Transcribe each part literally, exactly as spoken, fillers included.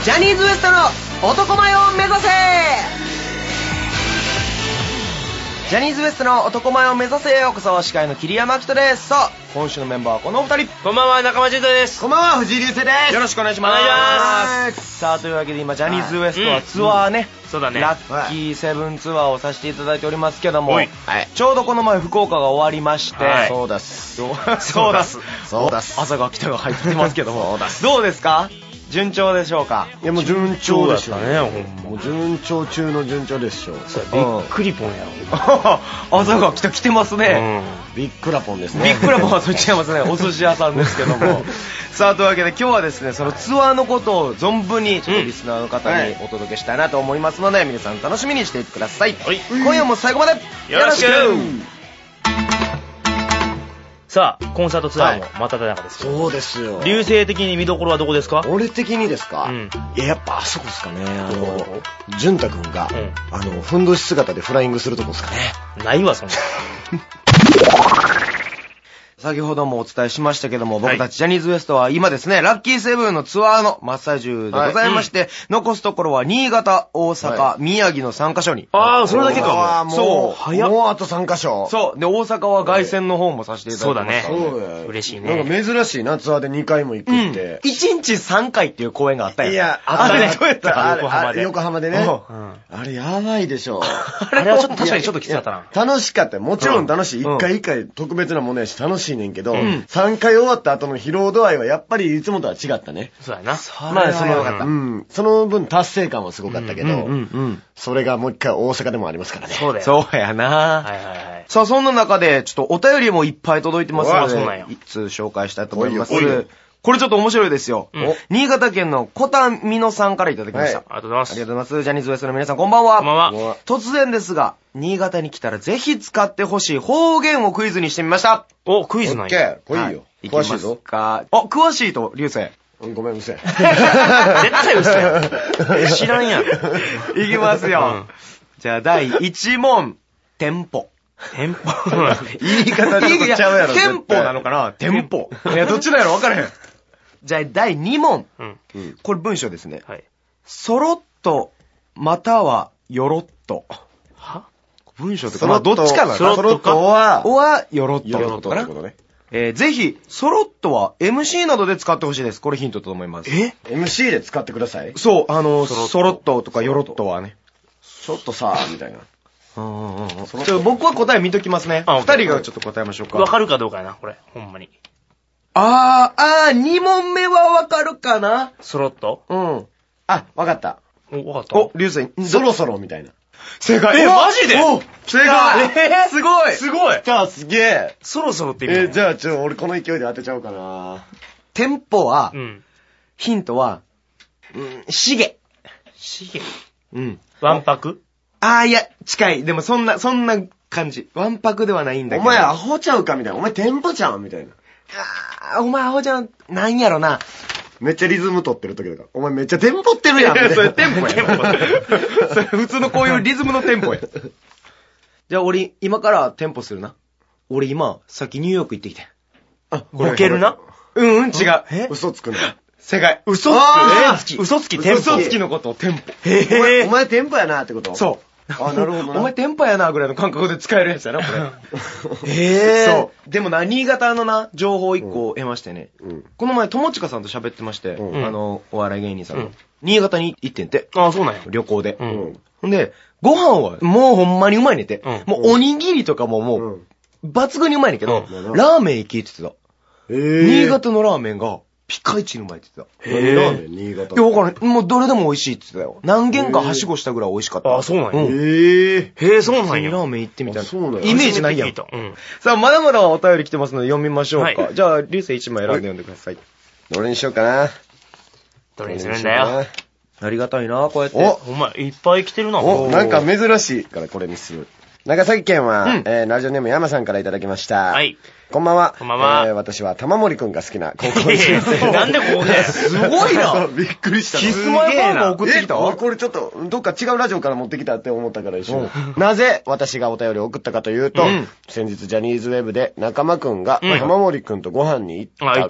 ジャニーズ ウエストの男前を目指せ。ジャニーズ ウエストの男前を目指せ。ようこそ。司会の桐山明人です。さあ今週のメンバーはこのお二人。 こんばんは、中間淳太です。 こんばんは、藤井流星です。 よろしくお願いします。 お願いします。 さあというわけで今ジャニーズ ウエストはツアーね、 うん、そうだね、 ラッキーセブンツアーをさせていただいておりますけども、 はい、 ちょうどこの前福岡が終わりまして、はい、 そうだすそうだすそうだす朝が来たが入ってますけどもそうだす。どうですか、順調でしょうか。 いやもう順調でしょうね。 もう順調中の順調でしょう。 びっくりポンやろ。 朝が来た来てますね、 うん、ビックラポンですね。 ビックラポンはそっち違いますね。お寿司屋さんですけどもさあというわけで今日はですね、そのツアーのことを存分にちょっとリスナーの方にお届けしたいなと思いますので、皆さん楽しみにしていてください、はい、今夜も最後までよろしく。 さあコンサートツアーも真っ只中ですよ、 はい、そうですよ。 流星的に見どころはどこですか。 俺的にですか、うん、いややっぱあそこですかね。あの淳太くんが、うん、あのふんどし姿でフライングするとこですかね。 ないわそんな先ほどもお伝えしましたけども、僕たちジャニーズ ウエストは今ですね、ラッキーセブンのツアーの真っ最中でございまして、はい、うん、残すところは新潟、大阪、はい、宮城のさんカ所に。 ああ、それだけかも。そう。 早っ。もうあとさんカ所。 そう。で、大阪は凱旋の方もさせていただいてます。 そうだね。そうだ。嬉しいね。 なんか珍しいな、ツアーでにかいも行くって。 うん、いちにちさんかいっていう公演があったやん。 いや、 あったね。どうやった横浜で。 横浜でね。うん、あれやばいでしょ。 あれはちょっと確かにちょっときつかったな。 楽しかったよ。もちろん楽しい。一回一回特別なものやし楽しいねんけど、さんかい終わった後の疲労度合いはやっぱりいつもとは違ったね。 そうやな。 まあその、うん、 その分達成感はすごかったけど、うんうんうん、それがもう一回大阪でもありますからね。 そうだよ。そうやな。はいはいはい。さあそんな中でちょっとお便りもいっぱい届いてますので、いつ紹介したいと思います。これちょっと面白いですよ。うん、新潟県の小田美濃さんからいただきました。 はい、ありがとうございます。 ありがとうございます。ジャニーズ ウエストの皆さんこんばんは。 こんばんは。 突然ですが、新潟に来たらぜひ使ってほしい方言をクイズにしてみました。 お、クイズなんや。 オッケー、来いよ。詳しいぞ。 あ、詳しいと、流星。 ごめん、うせえ。 絶対うせえ。知らんやん。 いきますよ。うん、じゃあ、だいいち問。店舗。 店舗言い方ちょっとちゃうやろ。店舗なのかな店舗。いや、どっちだやろ分からへん。じゃあ、だいに問。うん、これ文章ですね。はい。そろっと、または、よろっと。 は文章ってか、まあ、どっちかな。 そろっとは、は、よろっと。 よろっとかな。 えー、ぜひ、ソロットは エムシー などで使ってほしいです。これヒントと思います。 え ?エムシー で使ってください。 そう、あの、ソロットとかヨロットはね。 ちょっとさ、みたいな。 うんうんうん。ちょ僕は答え見ときますね。二人がちょっと答えましょうか。 わかるかどうかやな、これ。ほんまに。 あー、あー、二問目はわかるかな。 ソロット？ うん。 あ、わかった。 お、わかった。 お、流星。 そろそろみたいな。 正解。 え、マジで？ お、正解。えー、すごい。 すごい。 じゃあ、すげえ。 そろそろって意味。 えー、じゃあ、ちょ、俺この勢いで当てちゃおうかな。 店舗は、 うん、 ヒントは、うん、しげ。 しげ。 うん。 わんぱく？ あー、いや、近い。でもそんな、そんな感じ。わんぱくではないんだけど。 お前アホちゃうかみたいな。お前店舗ちゃんみたいな。 あー、お前アホちゃん、なんやろな。 めっちゃリズム取ってる時だから。お前めっちゃテンポってるやん。いや、 それテンポや。テンポ。それ普通のこういうリズムのテンポや。じゃあ俺、今からテンポするな。俺今、さっきニューヨーク行ってきて。 あ、ボケるな。 うんうん、違う。 え嘘つくんだ。 正解。 嘘つく。 嘘つき。 嘘つき、テンポ。 嘘つきのことをテンポ。 へへお前テンポやなってこと？ そう。 あ、なるほどな。 お前テンポやなぐらいの感覚で使えるやつやな、これ。 へぇー。 そう。でもな、新潟のな、情報一個得ましてね。うん、この前、友近さんと喋ってまして、うん、あの、お笑い芸人さんの。うん、新潟に行ってんて。 ああ、そうなんや。 旅行で。うん。ほんで、ご飯は、もうほんまにうまいねんて。うん、もうおにぎりとかももう、抜群にうまいねんけど、うん、ラーメン行きって言ってた。へぇー。新潟のラーメンが、ピカイチにうまいって言ってた。 へぇー。ラーメン新潟。 いや、わからん。もうどれでも美味しいって言ってたよ。何軒かはしごしたぐらい美味しかった。 あ、そうなんや。 うん、 へぇー。 へぇー、そうなんや。 ラーメン行ってみたいな。 そうなんや。 イメージないやん。うん、さあ、まだまだお便り来てますので読みましょうか。はい、じゃあ、流星一枚選んで読んでください。 どれにしようかな。 どれにするんだよ。 ありがたいな、こうやって。 お、お前、いっぱい来てるな。 お、なんか珍しいからこれにする。長崎県は、うん、えー、ラジオネーム山さんからいただきました。 はい。 こんばんは。 こんばんは。 えー、私は玉森くんが好きな高校生。 なんでここですごいな。 びっくりした。 キスマイファンが送ってきたわ。これちょっと、どっか違うラジオから持ってきたって思ったから一緒。なぜ私がお便りを送ったかというと、うん、先日ジャニーズウェブで中間くんが玉森くんとご飯に行った。 あ、行った行った。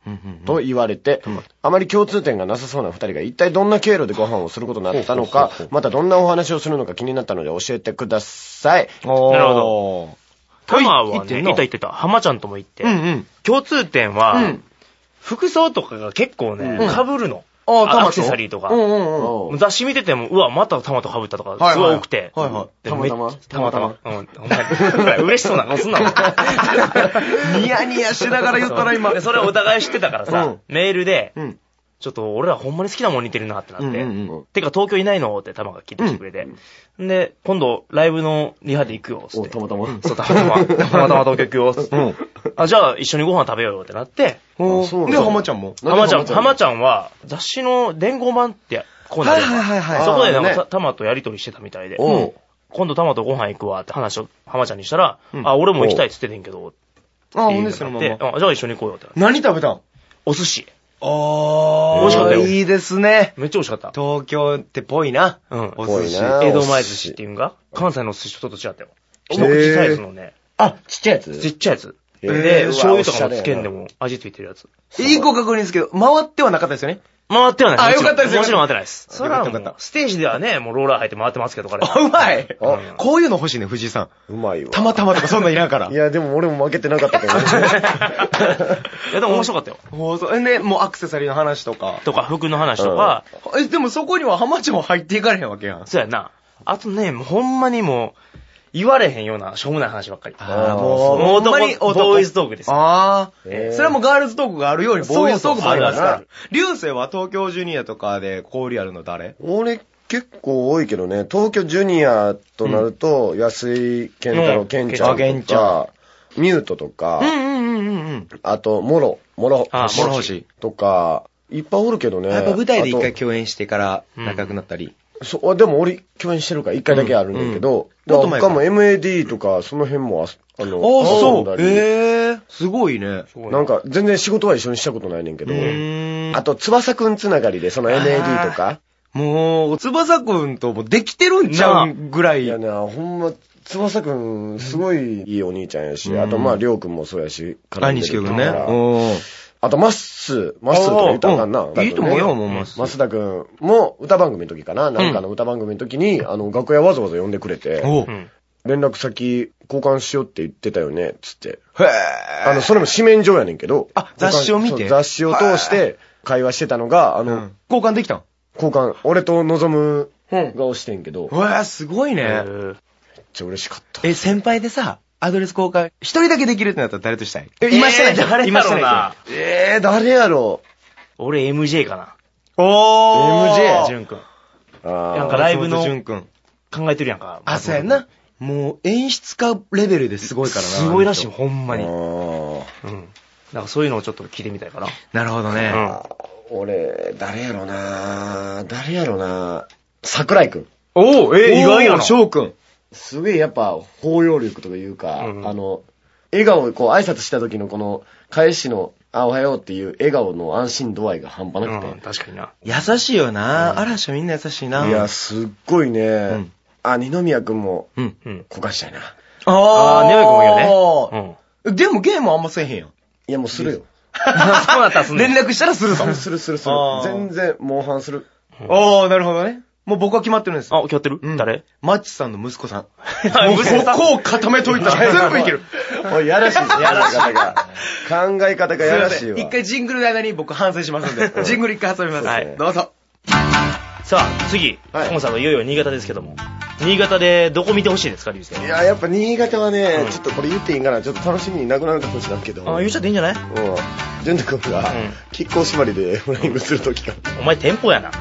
と言われて、あまり共通点がなさそうな二人が一体どんな経路でご飯をすることになったのか、またどんなお話をするのか気になったので教えてください。 なるほど。タマはね、いたいたいた。浜ちゃんとも行って。共通点は、服装とかが結構ね、被るの。アクセサリーとか。雑誌見てても、うわ、またタマと被ったとか、すごい多くて。 たまたまたまたま。うん。お前、嬉しそうな顔すんなもん。 ニヤニヤしながら言ったら今。 それお互い知ってたからさ、メールで、ちょっと俺らほんまに好きなもん似てるなってなって。てか東京いないのってタマが聞いてきてくれて。で、今度ライブのリハで行くよ、つって。 たまたま。 そう、たまたま。たまたま東京行くよ、つって。あ、じゃあ一緒にご飯食べようよってなって。 で、浜ちゃんも浜ちゃん、浜ちゃんは雑誌の伝言版ってコーナーで、そこでなんかタマとやりとりしてたみたいで。今度タマとご飯行くわって話を浜ちゃんにしたら、あ、俺も行きたいって言っててんけど。 あ、ほんでそのまま。 じゃあ一緒に行こうよって。 何食べたん？ お寿司。 あー。 美味しかったよ。 いいですね。 めっちゃ美味しかった。 東京ってぽいな。 うん。 お寿司。 江戸前寿司っていうんか関西の寿司とちょっと違ったよ。一口サイズのね。 あ、ちっちゃいやつ？ ちっちゃいやつ。で、醤油とかもつけんでも味ついてるやつ。 いいご確認ですけど、回ってはなかったですよね。 回ってはない。 あ、よかったですよ。 もちろん回ってないです。 それはよかった。 ステージではね、もうローラー入って回ってますけど、彼。 あ、うまい。こういうの欲しいね、藤井さん。 うまいわ。 たまたまとかそんなんいらんから。 いや、でも俺も負けてなかったけどね。 いや、でも面白かったよ。 ほうそう。で、もうアクセサリーの話とか。 とか、服の話とか。 え、でもそこには浜ちゃんは入っていかれへんわけやん。 そうやな。あとね、もうほんまにもう、言われへんようなしょうもない話ばっかり。 ああ、もう、 ほんまにボーイズトークです。 ああ。それはもうガールズトークがあるように、ボーイズトークもありますから。流星は東京ジュニアとかで交流あるの誰？ 俺結構多いけどね、東京ジュニアとなると、安井健太郎、健ちゃんとか、ミュートとか、あと、モロ、モロ星とか、いっぱいおるけどね。 やっぱ舞台で一回共演してから仲良くなったり。 そう、でも俺共演してるから一回だけあるんだけど、他も エムエーディー とかその辺も、あの、 あ、そう。ええ、すごいね。 なんか全然仕事は一緒にしたことないねんけど、あと、翼くんつながりでその エムエーディー とか。 もう、翼くんともできてるんちゃうぐらい。 いやな、ほんま、翼くん、すごいいいお兄ちゃんやし、あとまあ、りょうくんもそうやし、 あ、西くんね。 あと、マッスー、マッスーとか言ったらあかんな。 いいと思うよ、もうマッスー。 マスダくんも歌番組の時かな、なんかの歌番組の時に、あの、楽屋わざわざ呼んでくれて、連絡先交換しようって言ってたよね、つって。へぇー。あの、それも紙面上やねんけど。 あ、雑誌を見て？ 雑誌を通して会話してたのが、あの、 交換できたん？ 交換、俺と望むが押してんけど。 うわぁ、すごいね。 めっちゃ嬉しかった。 え、先輩でさ、アドレス交換、一人だけできるってなったら誰としたい？ え、今してない。誰やろうな。 えー、誰やろう。 俺 エムジェー かな。 おー !エムジェー? ジュン君。なんかライブの、考えてるやんか。 あ、そうやな。もう演出家レベルですごいからな。 すごいらしい、ほんまに。うん。 うん。 なんかそういうのをちょっと聞いてみたいかな。 なるほどね。 うん。俺、誰やろな誰やろな桜井くん。 おー、えー、意外やな。翔くん。 すげえやっぱ包容力とかいうか、うん、あの、笑顔、こう挨拶した時のこの返しの、あ、おはようっていう笑顔の安心度合いが半端なくて。 うん、確かにな。 優しいよな、うん、嵐はみんな優しいな。 いや、すっごいね。うん、あ、二宮くんも、うんうん、こかしたいな。 あー、二宮くんもいいよね。 うん。でもゲームあんませえへんやん。 いや、もうするよ。 そうなったらすんねん。 連絡したらするぞ。 するするする。全然、モンハンする。 あー、なるほどね。もう僕は決まってるんです。 あ、決まってる、うん、誰？ マッチさんの息子さん。 息子さん。 ここを固めといたら全部いける。 おい、やらしい。やらしい。考え方がやらしいわ。 一回ジングルの間に僕反省しますんで、ジングル一回挟みます。はい。どうぞ。 さあ、次。はい、コンサートいよいよ新潟ですけども。新潟でどこ見てほしいですか、流星。 いや、やっぱ新潟はね、うん、ちょっとこれ言っていいんかな、ちょっと楽しみになくなるかもしれんけど。 あ、言っちゃっていいんじゃない？ うん。ジュンタ君が、キッコー縛りでフライングするときか。 お前テンポやな。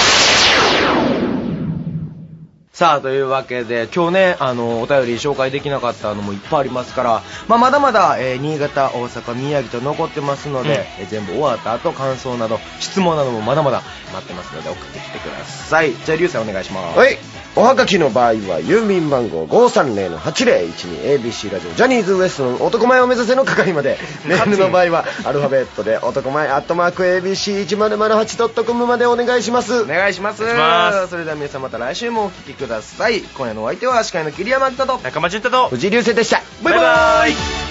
さあ、というわけで、今日ね、あの、お便り紹介できなかったのもいっぱいありますから、まあ、まだまだ、えー、新潟、大阪、宮城と残ってますので、うん、えー、全部終わった後、感想など、質問などもまだまだ待ってますので、送ってきてください。じゃあ、リュウさんお願いします。 はい。おはがきの場合は、郵便番号 ごーさんぜろのはちぜろいちに エービーシー ラジオジャニーズウエストの男前を目指せの係まで、メールの場合は、アルファベットで男前アットマーク エービーシーいちまるまるはちドットコム までお願いします。 お願いします。お願いします。それでは皆さんまた来週もお聞きください。今夜のお相手は司会の桐山北と中間淳太と藤井流星でした。 バイバーイ。